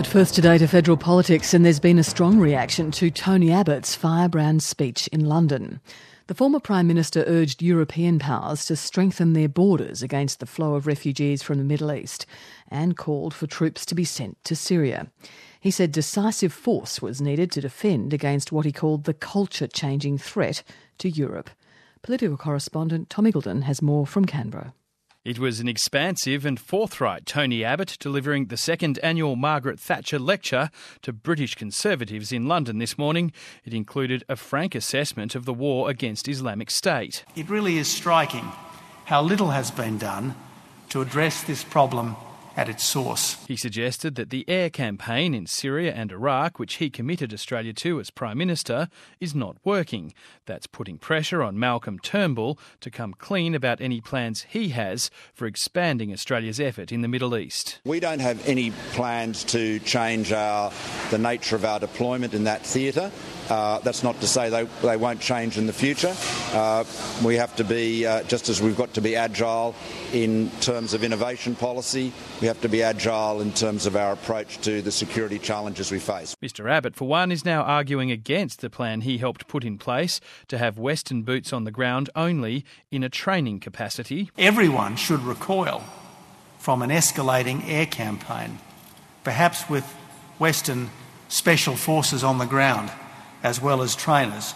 But first today to federal politics, and there's been a strong reaction to Tony Abbott's firebrand speech in London. The former Prime Minister urged European powers to strengthen their borders against the flow of refugees from the Middle East and called for troops to be sent to Syria. He said decisive force was needed to defend against what he called the culture-changing threat to Europe. Political correspondent Tom Eagleton has more from Canberra. It was an expansive and forthright Tony Abbott delivering the second annual Margaret Thatcher lecture to British Conservatives in London this morning. It included a frank assessment of the war against Islamic State. It really is striking how little has been done to address this problem at its source. He suggested that the air campaign in Syria and Iraq, which he committed Australia to as Prime Minister, is not working. That's putting pressure on Malcolm Turnbull to come clean about any plans he has for expanding Australia's effort in the Middle East. We don't have any plans to change the nature of our deployment in that theatre. That's not to say they won't change in the future. We have to be, just as we've got to be agile in terms of innovation policy, we have to be agile in terms of our approach to the security challenges we face. Mr Abbott, for one, is now arguing against the plan he helped put in place to have Western boots on the ground only in a training capacity. Everyone should recoil from an escalating air campaign, perhaps with Western special forces on the ground as well as trainers,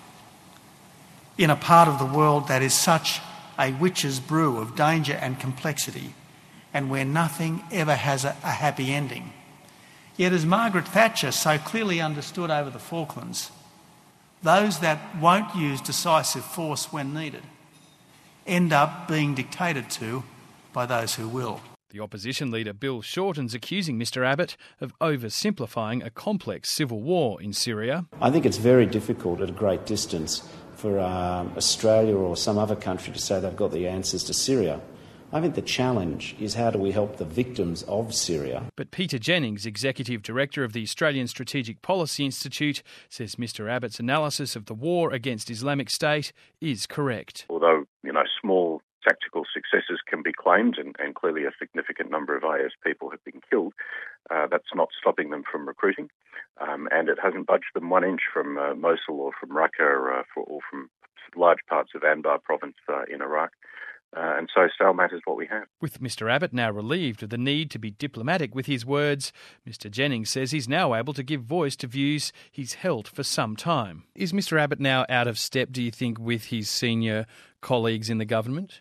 in a part of the world that is such a witch's brew of danger and complexity, and where nothing ever has a happy ending. Yet, as Margaret Thatcher so clearly understood over the Falklands, those that won't use decisive force when needed end up being dictated to by those who will. The opposition leader Bill Shorten's accusing Mr Abbott of oversimplifying a complex civil war in Syria. I think it's very difficult at a great distance for Australia or some other country to say they've got the answers to Syria. I think the challenge is how do we help the victims of Syria. But Peter Jennings, Executive Director of the Australian Strategic Policy Institute, says Mr Abbott's analysis of the war against Islamic State is correct. Although, small tactical successes can be claimed, and clearly a significant number of IS people have been killed, that's not stopping them from recruiting, and it hasn't budged them 1 inch from Mosul or from Raqqa or from large parts of Anbar province in Iraq. And so stalemate is what we have. With Mr Abbott now relieved of the need to be diplomatic with his words, Mr Jennings says he's now able to give voice to views he's held for some time. Is Mr Abbott now out of step, do you think, with his senior colleagues in the government?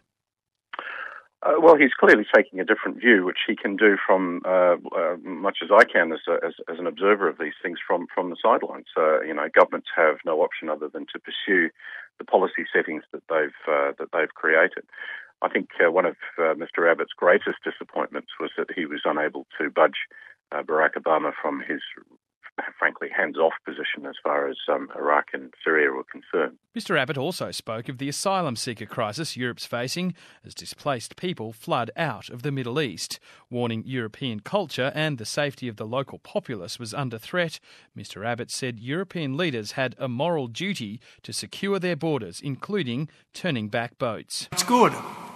Well, he's clearly taking a different view, which he can do from much as I can as an observer of these things from the sidelines. Governments have no option other than to pursue the policy settings that they've created. I think one of Mr Abbott's greatest disappointments was that he was unable to budge Barack Obama from his, frankly, hands-off position as far as Iraq and Syria were concerned. Mr Abbott also spoke of the asylum seeker crisis Europe's facing as displaced people flood out of the Middle East. Warning European culture and the safety of the local populace was under threat, Mr Abbott said European leaders had a moral duty to secure their borders, including turning back boats. It's good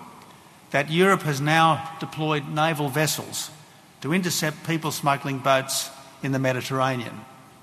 that Europe has now deployed naval vessels to intercept people smuggling boats in the Mediterranean.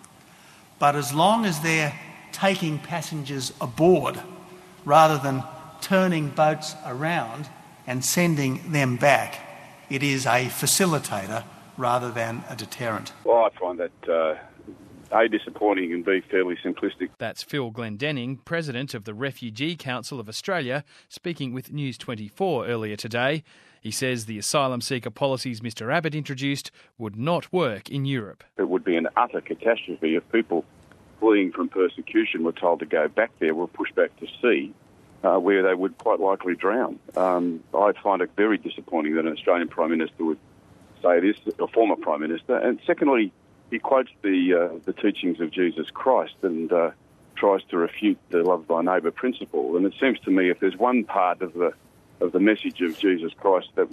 But as long as they're taking passengers aboard rather than turning boats around and sending them back, it is a facilitator rather than a deterrent. Well, I find that A, disappointing, and B, fairly simplistic. That's Phil Glendenning, President of the Refugee Council of Australia, speaking with News 24 earlier today. He says the asylum seeker policies Mr Abbott introduced would not work in Europe. It would be an utter catastrophe if people fleeing from persecution were told to go back there, were pushed back to sea, where they would quite likely drown. I find it very disappointing that an Australian Prime Minister would say this, a former Prime Minister. And secondly, he quotes the teachings of Jesus Christ and tries to refute the love thy neighbour principle. And it seems to me if there's one part of the message of Jesus Christ that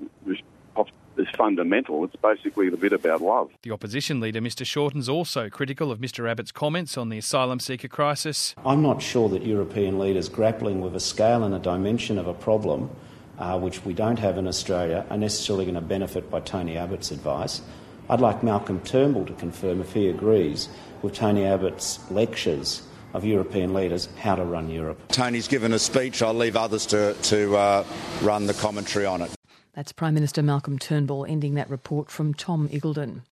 is fundamental, it's basically the bit about love. The opposition leader, Mr Shorten's, also critical of Mr Abbott's comments on the asylum seeker crisis. I'm not sure that European leaders grappling with a scale and a dimension of a problem, which we don't have in Australia, are necessarily going to benefit by Tony Abbott's advice. I'd like Malcolm Turnbull to confirm if he agrees with Tony Abbott's lectures of European leaders how to run Europe. Tony's given a speech. I'll leave others to run the commentary on it. That's Prime Minister Malcolm Turnbull ending that report from Tom Iggulden.